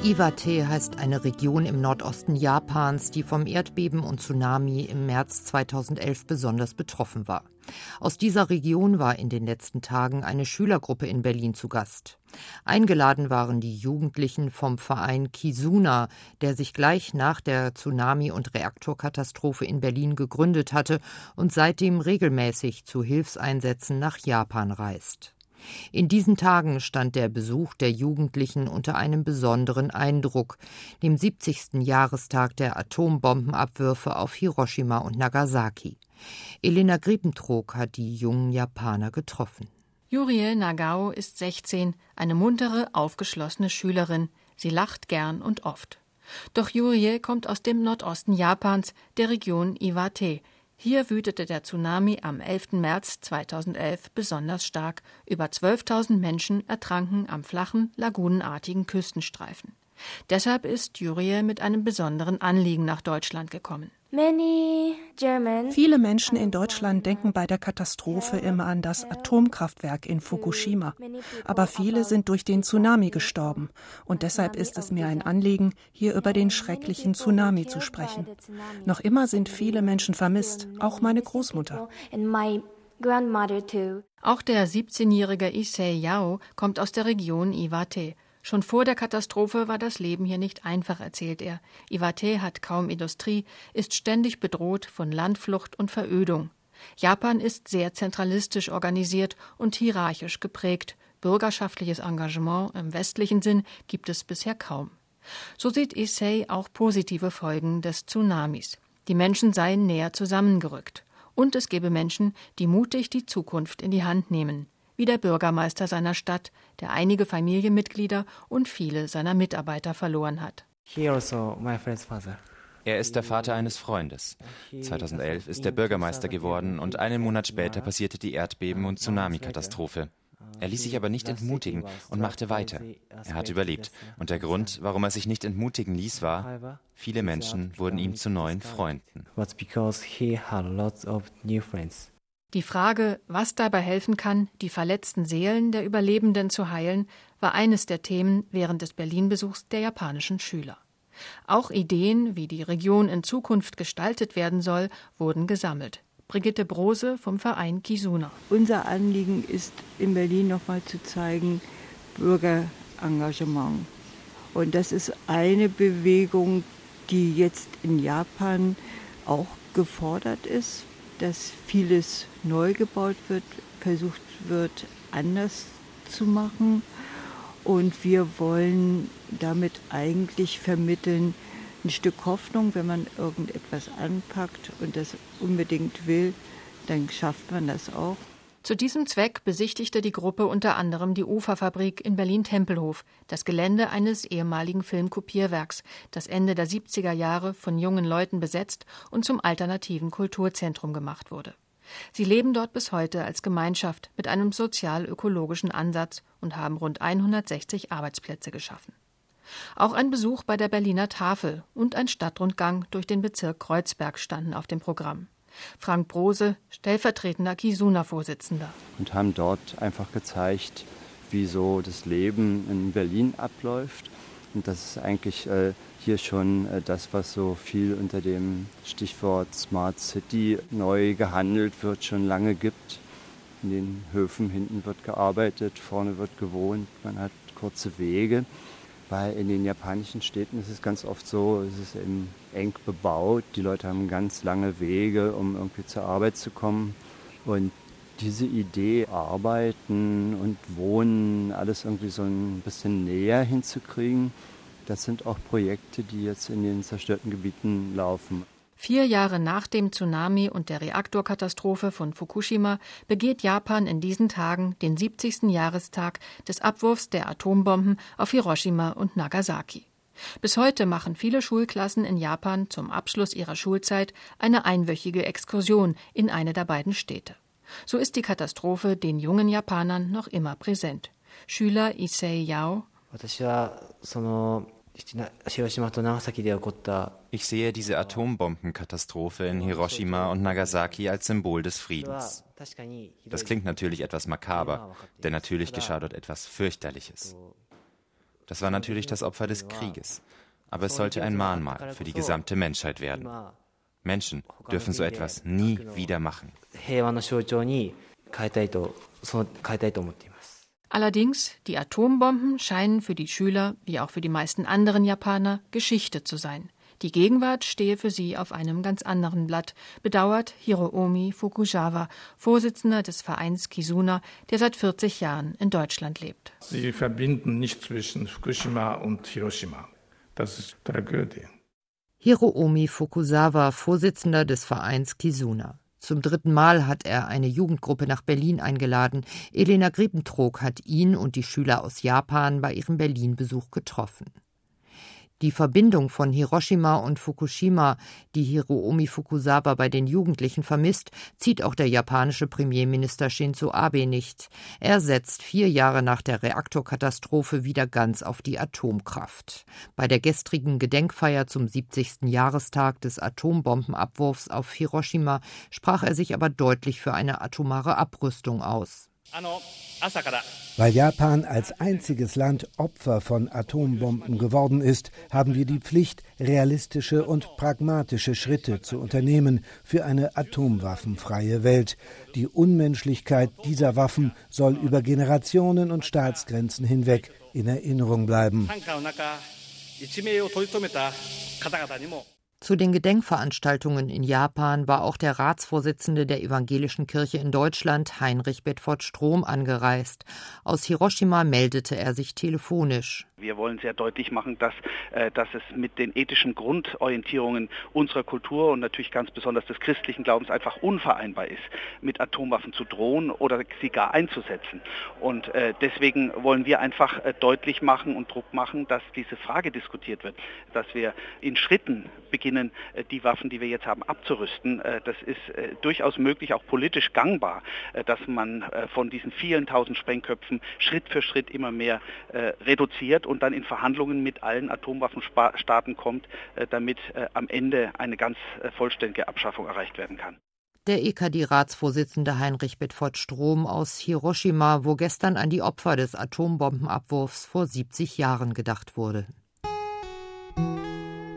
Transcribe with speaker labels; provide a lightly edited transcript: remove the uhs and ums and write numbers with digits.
Speaker 1: Iwate heißt eine Region im Nordosten Japans, die vom Erdbeben und Tsunami im März 2011 besonders betroffen war. Aus dieser Region war in den letzten Tagen eine Schülergruppe in Berlin zu Gast. Eingeladen waren die Jugendlichen vom Verein Kizuna, der sich gleich nach der Tsunami- und Reaktorkatastrophe in Berlin gegründet hatte und seitdem regelmäßig zu Hilfseinsätzen nach Japan reist. In diesen Tagen stand der Besuch der Jugendlichen unter einem besonderen Eindruck, dem 70. Jahrestag der Atombombenabwürfe auf Hiroshima und Nagasaki. Elena Griepentrog hat die jungen Japaner getroffen.
Speaker 2: Yurie Nagao ist 16, eine muntere, aufgeschlossene Schülerin. Sie lacht gern und oft. Doch Yurie kommt aus dem Nordosten Japans, der Region Iwate. Hier wütete der Tsunami am 11. März 2011 besonders stark. Über 12.000 Menschen ertranken am flachen, lagunenartigen Küstenstreifen. Deshalb ist Yurie mit einem besonderen Anliegen nach Deutschland gekommen.
Speaker 3: Viele Menschen in Deutschland denken bei der Katastrophe immer an das Atomkraftwerk in Fukushima. Aber viele sind durch den Tsunami gestorben. Und deshalb ist es mir ein Anliegen, hier über den schrecklichen Tsunami zu sprechen. Noch immer sind viele Menschen vermisst, auch meine Großmutter.
Speaker 2: Auch der 17-jährige Issei Yao kommt aus der Region Iwate. Schon vor der Katastrophe war das Leben hier nicht einfach, erzählt er. Iwate hat kaum Industrie, ist ständig bedroht von Landflucht und Verödung. Japan ist sehr zentralistisch organisiert und hierarchisch geprägt. Bürgerschaftliches Engagement im westlichen Sinn gibt es bisher kaum. So sieht Issei auch positive Folgen des Tsunamis. Die Menschen seien näher zusammengerückt. Und es gebe Menschen, die mutig die Zukunft in die Hand nehmen. Wie der Bürgermeister seiner Stadt, der einige Familienmitglieder und viele seiner Mitarbeiter verloren hat.
Speaker 4: Er ist der Vater eines Freundes. 2011 ist er Bürgermeister geworden und einen Monat später passierte die Erdbeben- und Tsunami-Katastrophe. Er ließ sich aber nicht entmutigen und machte weiter. Er hat überlebt. Und der Grund, warum er sich nicht entmutigen ließ, war, viele Menschen wurden ihm zu neuen Freunden.
Speaker 2: Die Frage, was dabei helfen kann, die verletzten Seelen der Überlebenden zu heilen, war eines der Themen während des Berlin-Besuchs der japanischen Schüler. Auch Ideen, wie die Region in Zukunft gestaltet werden soll, wurden gesammelt. Brigitte Brose vom Verein Kizuna.
Speaker 5: Unser Anliegen ist, in Berlin nochmal zu zeigen, Bürgerengagement. Und das ist eine Bewegung, die jetzt in Japan auch gefordert ist, dass vieles neu gebaut wird, versucht wird, anders zu machen. Und wir wollen damit eigentlich vermitteln, ein Stück Hoffnung, wenn man irgendetwas anpackt und das unbedingt will, dann schafft man das auch.
Speaker 2: Zu diesem Zweck besichtigte die Gruppe unter anderem die Uferfabrik in Berlin-Tempelhof, das Gelände eines ehemaligen Filmkopierwerks, das Ende der 70er Jahre von jungen Leuten besetzt und zum alternativen Kulturzentrum gemacht wurde. Sie leben dort bis heute als Gemeinschaft mit einem sozial-ökologischen Ansatz und haben rund 160 Arbeitsplätze geschaffen. Auch ein Besuch bei der Berliner Tafel und ein Stadtrundgang durch den Bezirk Kreuzberg standen auf dem Programm. Frank Brose, stellvertretender Kizuna-Vorsitzender.
Speaker 6: Und haben dort einfach gezeigt, wie so das Leben in Berlin abläuft. Und das ist eigentlich hier schon das, was so viel unter dem Stichwort Smart City neu gehandelt wird, schon lange gibt. In den Höfen hinten wird gearbeitet, vorne wird gewohnt, man hat kurze Wege. Weil in den japanischen Städten ist es ganz oft so, es ist eben eng bebaut. Die Leute haben ganz lange Wege, um irgendwie zur Arbeit zu kommen. Und diese Idee, Arbeiten und Wohnen, alles irgendwie so ein bisschen näher hinzukriegen, das sind auch Projekte, die jetzt in den zerstörten Gebieten laufen.
Speaker 2: 4 Jahre nach dem Tsunami und der Reaktorkatastrophe von Fukushima begeht Japan in diesen Tagen den 70. Jahrestag des Abwurfs der Atombomben auf Hiroshima und Nagasaki. Bis heute machen viele Schulklassen in Japan zum Abschluss ihrer Schulzeit eine einwöchige Exkursion in eine der beiden Städte. So ist die Katastrophe den jungen Japanern noch immer präsent. Schüler Issei Yao:
Speaker 4: Ich sehe diese Atombombenkatastrophe in Hiroshima und Nagasaki als Symbol des Friedens. Das klingt natürlich etwas makaber, denn natürlich geschah dort etwas Fürchterliches. Das war natürlich das Opfer des Krieges. Aber es sollte ein Mahnmal für die gesamte Menschheit werden. Menschen dürfen so etwas nie wieder machen.
Speaker 2: Allerdings, die Atombomben scheinen für die Schüler, wie auch für die meisten anderen Japaner, Geschichte zu sein. Die Gegenwart stehe für sie auf einem ganz anderen Blatt, bedauert Hiroomi Fukuzawa, Vorsitzender des Vereins Kizuna, der seit 40 Jahren in Deutschland lebt.
Speaker 7: Sie verbinden nicht zwischen Fukushima und Hiroshima. Das ist Tragödie.
Speaker 1: Hiroomi Fukuzawa, Vorsitzender des Vereins Kizuna. Zum 3. Mal hat er eine Jugendgruppe nach Berlin eingeladen. Elena Griepentrog hat ihn und die Schüler aus Japan bei ihrem Berlin-Besuch getroffen. Die Verbindung von Hiroshima und Fukushima, die Hiroomi Fukuzawa bei den Jugendlichen vermisst, zieht auch der japanische Premierminister Shinzo Abe nicht. Er setzt 4 Jahre nach der Reaktorkatastrophe wieder ganz auf die Atomkraft. Bei der gestrigen Gedenkfeier zum 70. Jahrestag des Atombombenabwurfs auf Hiroshima sprach er sich aber deutlich für eine atomare Abrüstung aus.
Speaker 8: Weil Japan als einziges Land Opfer von Atombomben geworden ist, haben wir die Pflicht, realistische und pragmatische Schritte zu unternehmen für eine atomwaffenfreie Welt. Die Unmenschlichkeit dieser Waffen soll über Generationen und Staatsgrenzen hinweg in Erinnerung bleiben.
Speaker 1: Zu den Gedenkveranstaltungen in Japan war auch der Ratsvorsitzende der Evangelischen Kirche in Deutschland, Heinrich Bedford Strom, angereist. Aus Hiroshima meldete er sich telefonisch.
Speaker 9: Wir wollen sehr deutlich machen, dass es mit den ethischen Grundorientierungen unserer Kultur und natürlich ganz besonders des christlichen Glaubens einfach unvereinbar ist, mit Atomwaffen zu drohen oder sie gar einzusetzen. Und deswegen wollen wir einfach deutlich machen und Druck machen, dass diese Frage diskutiert wird, dass wir in Schritten beginnen, die Waffen, die wir jetzt haben, abzurüsten. Das ist durchaus möglich, auch politisch gangbar, dass man von diesen vielen tausend Sprengköpfen Schritt für Schritt immer mehr reduziert und dann in Verhandlungen mit allen Atomwaffenstaaten kommt, damit am Ende eine ganz vollständige Abschaffung erreicht werden kann.
Speaker 1: Der EKD-Ratsvorsitzende Heinrich Bedford Strom aus Hiroshima, wo gestern an die Opfer des Atombombenabwurfs vor 70 Jahren gedacht wurde.